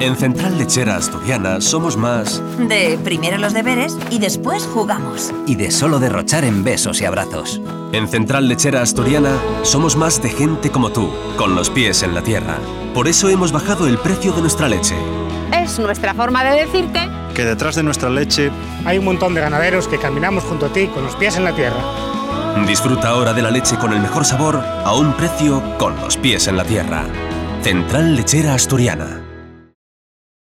En Central Lechera Asturiana somos más de primero los deberes y después jugamos. Y de solo derrochar en besos y abrazos. En Central Lechera Asturiana somos más de gente como tú, con los pies en la tierra. Por eso hemos bajado el precio de nuestra leche. Es nuestra forma de decirte que detrás de nuestra leche hay un montón de ganaderos que caminamos junto a ti con los pies en la tierra. Disfruta ahora de la leche con el mejor sabor a un precio con los pies en la tierra. Central Lechera Asturiana.